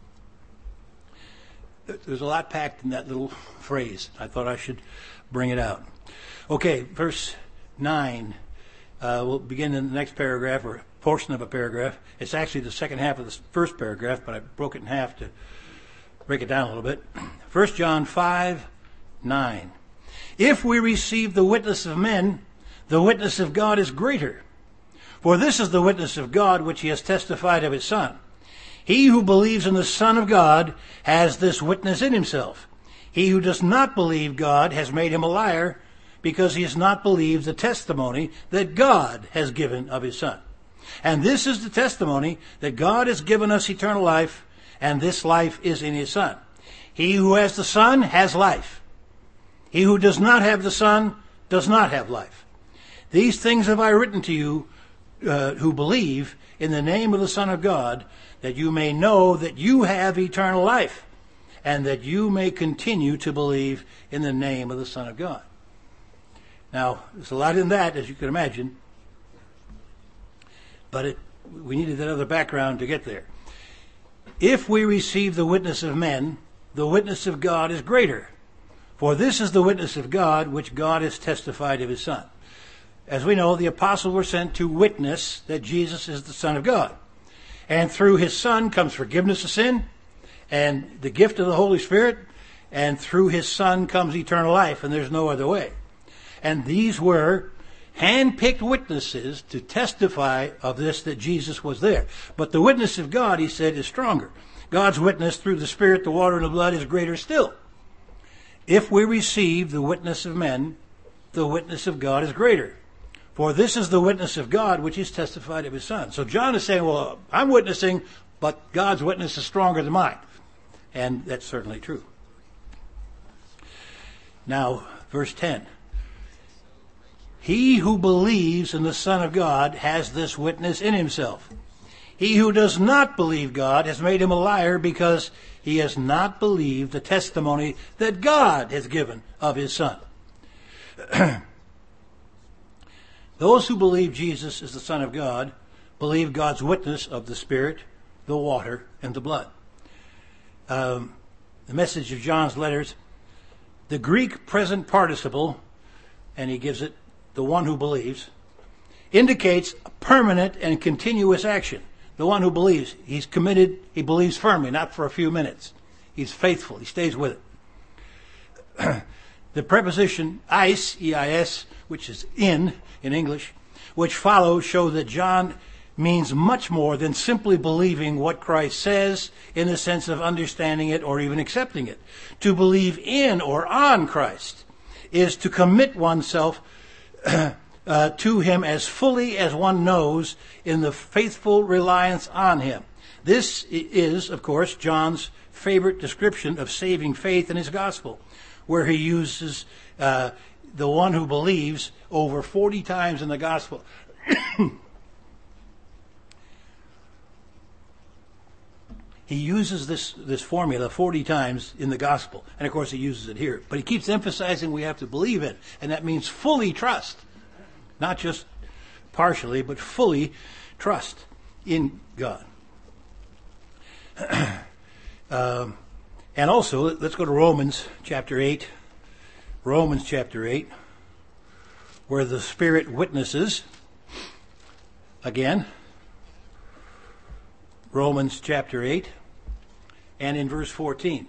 There's a lot packed in that little phrase. I thought I should bring it out. Okay, verse 9. We'll begin in the next paragraph, or portion of a paragraph. It's actually the second half of the first paragraph, but I broke it in half to break it down a little bit. 1 John 5:9. If we receive the witness of men, the witness of God is greater. For this is the witness of God which he has testified of his Son. He who believes in the Son of God has this witness in himself. He who does not believe God has made him a liar, because he has not believed the testimony that God has given of his Son. And this is the testimony, that God has given us eternal life, and this life is in his Son. He who has the Son has life. He who does not have the Son does not have life. These things have I written to you who believe in the name of the Son of God, that you may know that you have eternal life, and that you may continue to believe in the name of the Son of God. Now, there's a lot in that, as you can imagine, but we needed that other background to get there. If we receive the witness of men, the witness of God is greater. For this is the witness of God which God has testified of his Son. As we know, the apostles were sent to witness that Jesus is the Son of God. And through his Son comes forgiveness of sin and the gift of the Holy Spirit. And through his Son comes eternal life, and there's no other way. And these were hand-picked witnesses to testify of this, that Jesus was there. But the witness of God, he said, is stronger. God's witness through the Spirit, the water, and the blood is greater still. If we receive the witness of men, the witness of God is greater. For this is the witness of God which is testified of his Son. So John is saying, well, I'm witnessing, but God's witness is stronger than mine. And that's certainly true. Now, verse 10. He who believes in the Son of God has this witness in himself. He who does not believe God has made him a liar, because he has not believed the testimony that God has given of his Son. Those who believe Jesus is the Son of God believe God's witness of the Spirit, the water, and the blood. The message of John's letters, the Greek present participle, and he gives it the one who believes, indicates a permanent and continuous action. The one who believes, he's committed, he believes firmly, not for a few minutes. He's faithful, he stays with it. The preposition eis, E-I-S, which is in English, which follows, show that John means much more than simply believing what Christ says in the sense of understanding it or even accepting it. To believe in or on Christ is to commit oneself to him as fully as one knows, in the faithful reliance on him. This is, of course, John's favorite description of saving faith in his gospel, where he uses the one who believes over 40 times in the gospel. He uses this formula 40 times in the gospel. And of course he uses it here. But he keeps emphasizing we have to believe it. And that means fully trust. Not just partially, but fully trust in God. And also, let's go to Romans chapter 8. Romans chapter 8, where the Spirit witnesses again. Romans chapter 8, and in verse 14,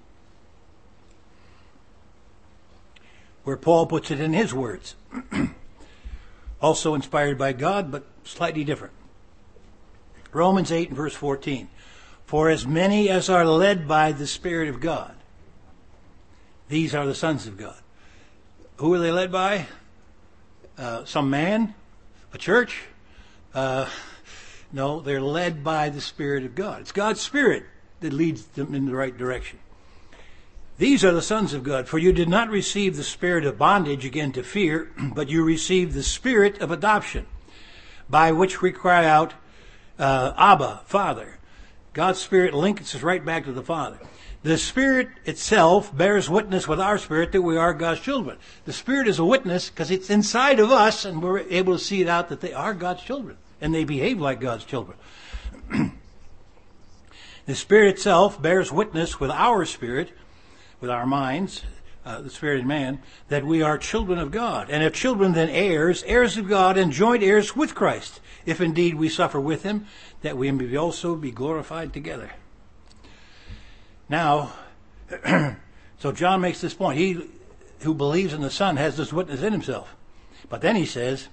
where Paul puts it in his words. Also inspired by God, but slightly different. Romans 8 and verse 14. For as many as are led by the Spirit of God, these are the sons of God. Who are they led by? Some man? A church? No, they're led by the Spirit of God. It's God's Spirit that leads them in the right direction. These are the sons of God. For you did not receive the spirit of bondage again to fear, but you received the Spirit of adoption, by which we cry out, Abba, Father. God's Spirit links us right back to the Father. The Spirit itself bears witness with our spirit that we are God's children. The Spirit is a witness because it's inside of us, and we're able to see it out that they are God's children, and they behave like God's children. The Spirit itself bears witness with our spirit, with our minds, the spirit in man, that we are children of God. And if children, then heirs, heirs of God, and joint heirs with Christ, if indeed we suffer with him, that we may also be glorified together. Now, So John makes this point. He who believes in the Son has this witness in himself. But then he says,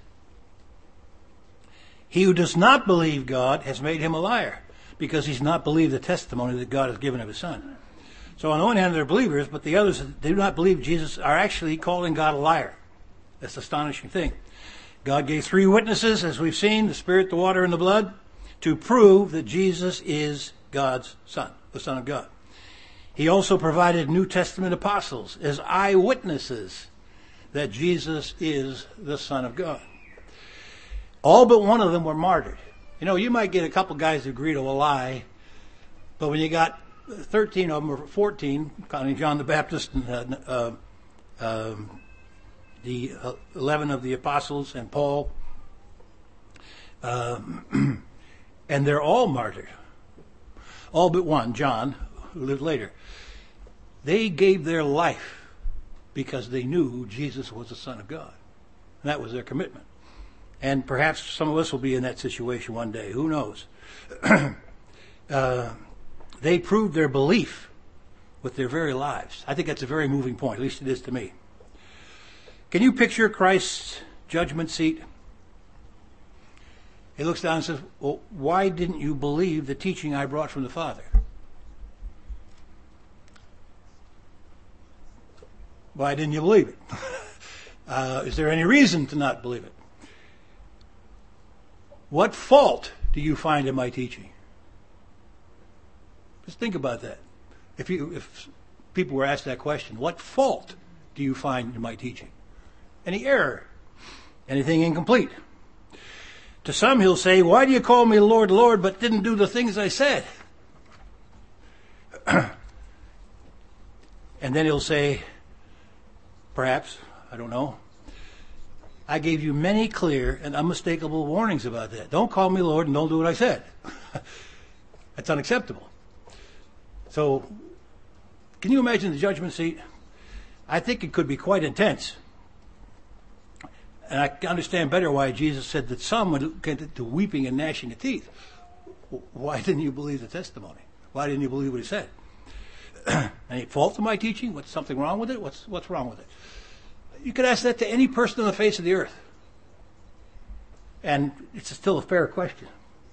he who does not believe God has made him a liar, because he's not believed the testimony that God has given of his Son. So on the one hand, they're believers, but the others that do not believe Jesus are actually calling God a liar. That's the astonishing thing. God gave 3 witnesses, as we've seen, the Spirit, the water, and the blood, to prove that Jesus is God's Son, the Son of God. He also provided New Testament apostles as eyewitnesses that Jesus is the Son of God. All but one of them were martyred. You know, you might get a couple guys who agree to a lie, but when you got 13 of them, or 14, counting John the Baptist and the 11 of the apostles and Paul, and they're all martyred. All but one, John, who lived later. They gave their life because they knew Jesus was the Son of God. And that was their commitment. And perhaps some of us will be in that situation one day. Who knows? They proved their belief with their very lives. I think that's a very moving point. At least it is to me. Can you picture Christ's judgment seat? He looks down and says, well, why didn't you believe the teaching I brought from the Father? Why didn't you believe it? Is there any reason to not believe it? What fault do you find in my teaching? Just think about that. If people were asked that question, what fault do you find in my teaching? Any error? Anything incomplete? To some he'll say, why do you call me Lord, Lord, but didn't do the things I said? And then he'll say, perhaps, I don't know, I gave you many clear and unmistakable warnings about that. Don't call me Lord and don't do what I said. That's unacceptable. So, can you imagine the judgment seat? I think it could be quite intense. And I can understand better why Jesus said that some would get to weeping and gnashing of teeth. Why didn't you believe the testimony? Why didn't you believe what he said? Any fault in my teaching? What's something wrong with it? What's wrong with it? You could ask that to any person on the face of the earth. And it's still a fair question.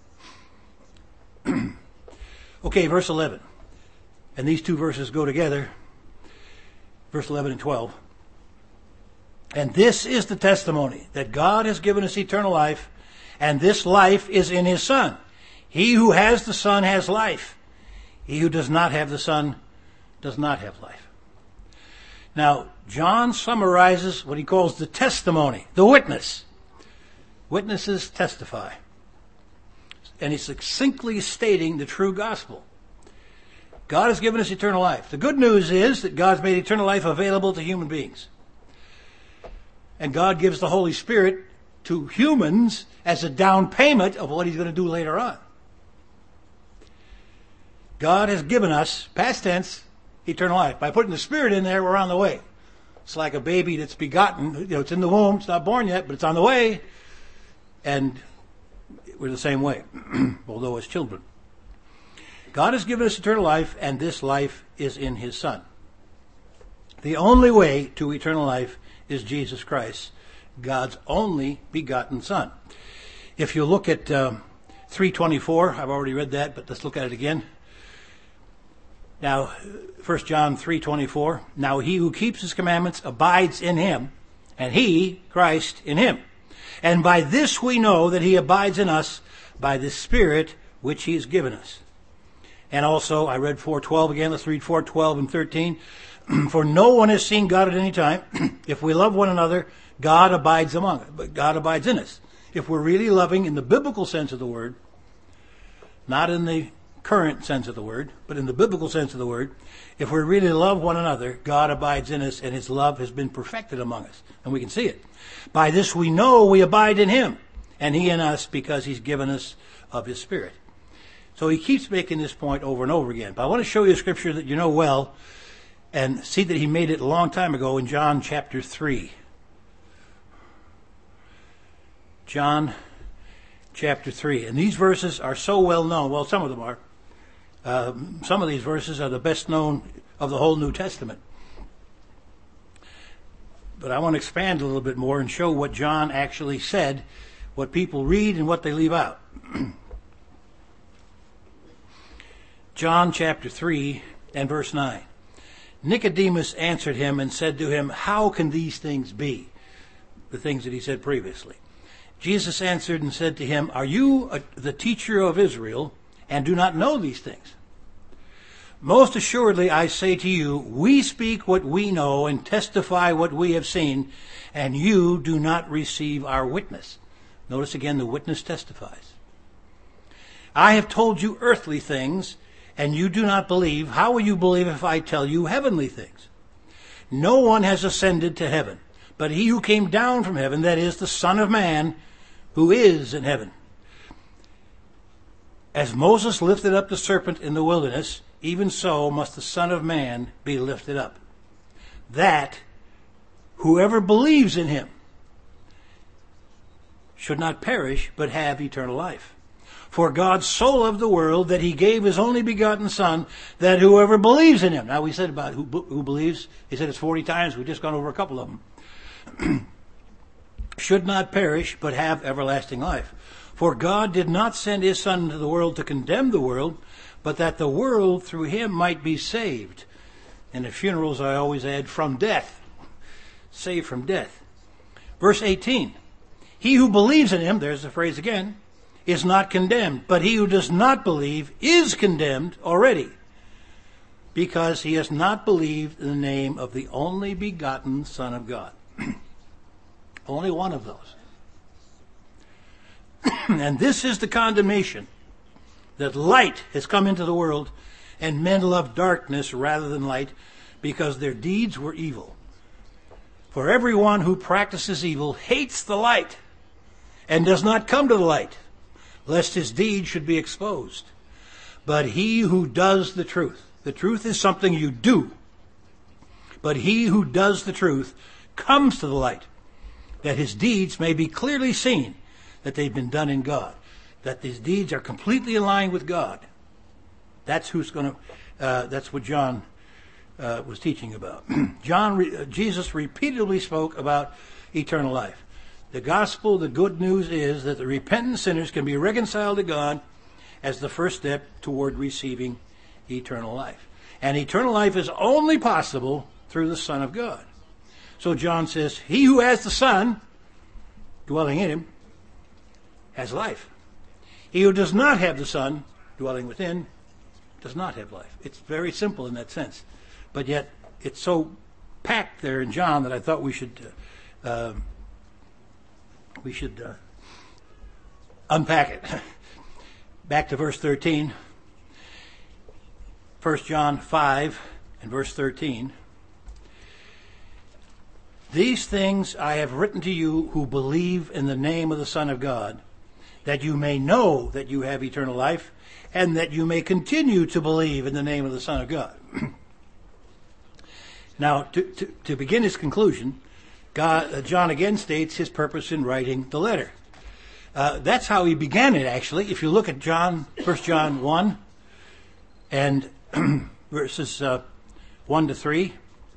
Okay, verse 11. And these two verses go together. Verse 11 and 12. And this is the testimony, that God has given us eternal life, and this life is in his Son. He who has the Son has life. He who does not have the Son does not have life. Now, John summarizes what he calls the testimony, the witness. Witnesses testify. And he's succinctly stating the true gospel. God has given us eternal life. The good news is that God's made eternal life available to human beings. And God gives the Holy Spirit to humans as a down payment of what he's going to do later on. God has given us, past tense, eternal life. By putting the Spirit in there, we're on the way. It's like a baby that's begotten. You know, it's in the womb. It's not born yet, but it's on the way. And we're the same way, although as children. God has given us eternal life, and this life is in his Son. The only way to eternal life is Jesus Christ, God's only begotten Son. If you look at 3:24, I've already read that, but let's look at it again. Now, 1 John 3:24, now he who keeps his commandments abides in him, and he, Christ, in him. And by this we know that he abides in us, by the Spirit which he has given us. And also, I read 4:12 again. Let's read 4:12 and 13. For no one has seen God at any time. If we love one another, God abides among us. But God abides in us. If we're really loving in the biblical sense of the word, not in the current sense of the word, but in the biblical sense of the word, if we really love one another, God abides in us, and his love has been perfected among us. And we can see it. By this we know we abide in him, and he in us, because he's given us of his Spirit. So he keeps making this point over and over again. But I want to show you a scripture that you know well, and see that he made it a long time ago in John chapter 3. John chapter 3. And these verses are so well known. Well, some of them are. Some of these verses are the best known of the whole New Testament. But I want to expand a little bit more and show what John actually said, what people read and what they leave out. John chapter 3 and verse 9. Nicodemus answered him and said to him, "How can these things be?" The things that he said previously. Jesus answered and said to him, "Are you the teacher of Israel and do not know these things? Most assuredly, I say to you, we speak what we know and testify what we have seen, and you do not receive our witness." Notice again, the witness testifies. "I have told you earthly things, and you do not believe. How will you believe if I tell you heavenly things? No one has ascended to heaven, but he who came down from heaven, that is, the Son of Man, who is in heaven. As Moses lifted up the serpent in the wilderness, even so must the Son of Man be lifted up, that whoever believes in him should not perish, but have eternal life. For God so loved the world that he gave his only begotten Son, that whoever believes in him." Now we said about who believes, he said it's 40 times, we've just gone over a couple of them. "Should not perish, but have everlasting life. For God did not send his Son into the world to condemn the world, but that the world through him might be saved." And at funerals I always add, from death. Saved from death. Verse 18. "He who believes in him," there's the phrase again, "is not condemned, but he who does not believe is condemned already, because he has not believed in the name of the only begotten Son of God." Only one of those. "And this is the condemnation, that light has come into the world, and men love darkness rather than light, because their deeds were evil. For everyone who practices evil hates the light, and does not come to the light, lest his deeds should be exposed. But he who does the truth is something you do, but he who does the truth comes to the light, that his deeds may be clearly seen, that they've been done in God." That these deeds are completely aligned with God. That's that's what John was teaching about. Jesus repeatedly spoke about eternal life. The gospel, the good news is that the repentant sinners can be reconciled to God as the first step toward receiving eternal life. And eternal life is only possible through the Son of God. So John says, he who has the Son dwelling in him has life. He who does not have the Son dwelling within does not have life. It's very simple in that sense. But yet it's so packed there in John that I thought we should unpack it. Back to verse 13. 1 John 5 and verse 13. "These things I have written to you who believe in the name of the Son of God, that you may know that you have eternal life, and that you may continue to believe in the name of the Son of God." Now, to begin his conclusion, John again states his purpose in writing the letter. That's how he began it, actually. If you look at 1 John 1 and verses 1 to 3,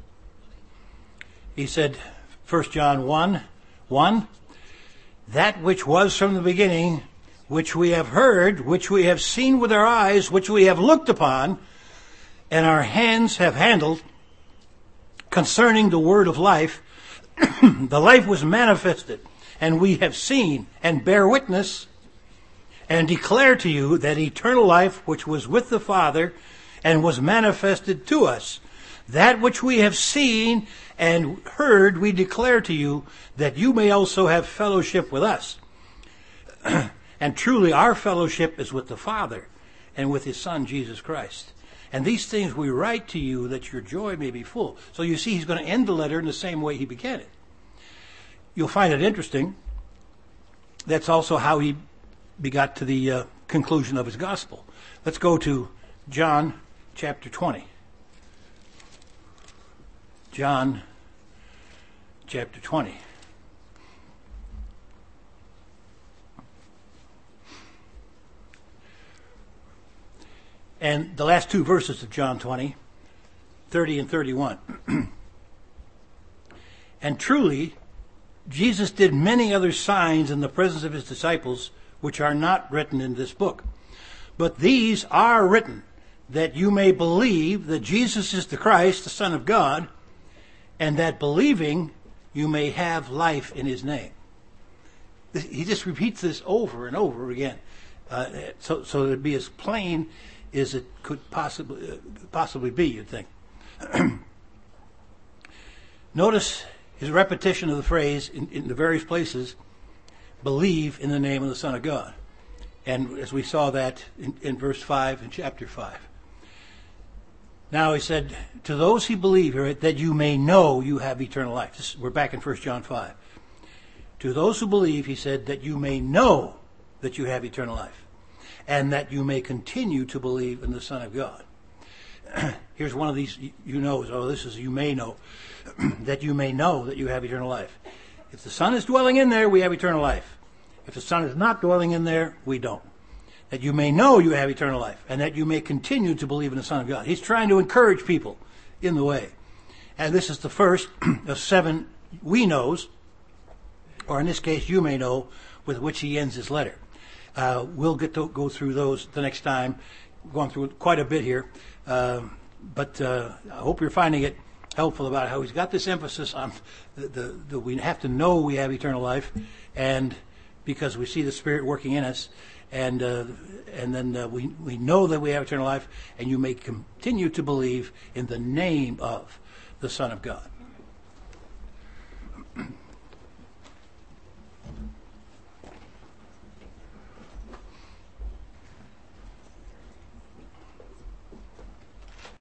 he said, 1 John 1, "That which was from the beginning, which we have heard, which we have seen with our eyes, which we have looked upon, and our hands have handled, concerning the word of life, the life was manifested, and we have seen and bear witness, and declare to you that eternal life which was with the Father and was manifested to us. That which we have seen and heard we declare to you, that you may also have fellowship with us. And truly our fellowship is with the Father and with his Son, Jesus Christ. And these things we write to you, that your joy may be full." So you see, he's going to end the letter in the same way he began it. You'll find it interesting. That's also how he got to the conclusion of his gospel. Let's go to John chapter 20. John chapter 20. And the last two verses of John 20, 30 and 31. And truly, Jesus did many other signs in the presence of his disciples, which are not written in this book. But these are written, that you may believe that Jesus is the Christ, the Son of God, and that believing you may have life in his name. He just repeats this over and over again, so it'd be as plain as it could possibly be, you'd think. Notice his repetition of the phrase in the various places, believe in the name of the Son of God. And as we saw that in verse 5 in chapter 5. Now he said, to those who believe here, that you may know you have eternal life. We're back in 1 John 5. To those who believe, he said, that you may know that you have eternal life, and that you may continue to believe in the Son of God. Here's one of these you knows. Oh, this is you may know. That you may know that you have eternal life. If the Son is dwelling in there, we have eternal life. If the Son is not dwelling in there, we don't. That you may know you have eternal life, and that you may continue to believe in the Son of God. He's trying to encourage people in the way. And this is the first of 7 we knows, or in this case, you may know, with which he ends his letter. We'll get to go through those the next time. We're going through quite a bit here. But I hope you're finding it helpful about how he's got this emphasis on the we have to know we have eternal life, and because we see the Spirit working in us, and then we know that we have eternal life, and you may continue to believe in the name of the Son of God.